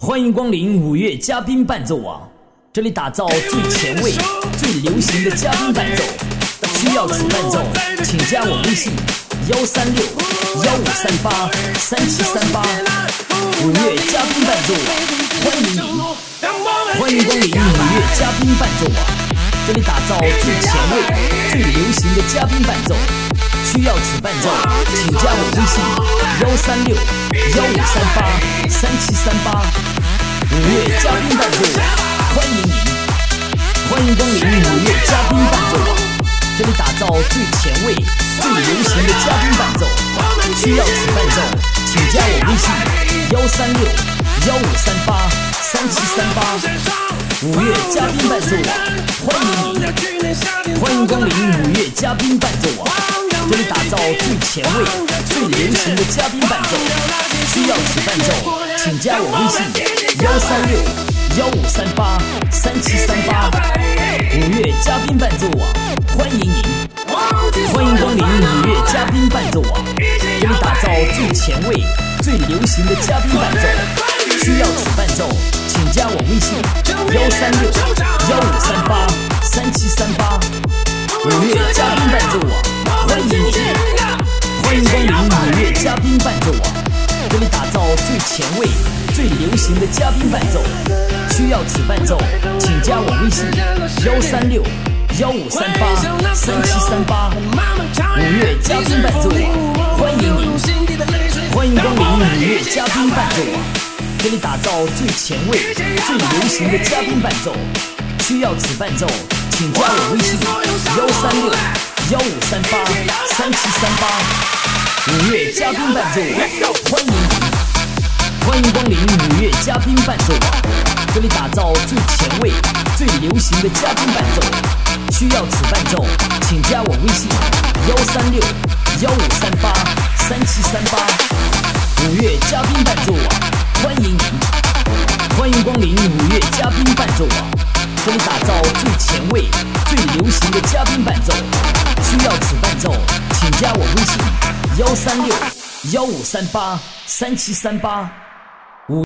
欢迎光临五月嘉宾伴奏网，这里打造最前卫、最流行的嘉宾伴奏。需要此伴奏，请加我微信136-1538-3738。五月嘉宾伴奏网，欢迎您！欢迎光临五月嘉宾伴奏网，这里打造最前卫、最流行的嘉宾伴奏。需要此伴奏，请加我微信136-1538-3738。五月嘉宾伴奏网，欢迎您！欢迎光临五月嘉宾伴奏网，这里打造最前卫、最流行的嘉宾伴奏。需要此伴奏，请加我微信136-1538-3738。五月嘉宾伴奏网，欢迎您！欢迎光临五月嘉宾伴奏网，这里打造最前卫、最流行的嘉宾伴奏。需要此伴奏，请加我微信136-1538-3738。五月嘉宾伴奏网，欢迎您！欢迎光临五月嘉宾伴奏网，这里打造最前卫、最流行的嘉宾伴奏。需要此伴奏，请加我微信136-1538-3738。五月嘉宾伴奏网，欢迎您！欢迎光临五月嘉宾伴奏网，这里打造最前卫、最流行的嘉宾伴奏。需要此伴奏，请加我微信136-1538-3738。五月嘉宾伴奏网，欢迎您！欢迎光临五月嘉宾伴奏网，这里打造最前卫、最流行的嘉宾伴奏。需要此伴奏，请加我微信136-1538-3738。五月嘉宾伴奏网，欢迎您！欢迎光临五月嘉宾伴奏网，这里打造最前卫、最流行的嘉宾伴奏。需要此伴奏，请加我微信136-1538-3738。五月嘉宾伴奏网，欢迎您！欢迎光临五月嘉宾伴奏网，这里打造最前卫、最流行的嘉宾伴奏。需要此伴奏，请加我微信136-1538-3738。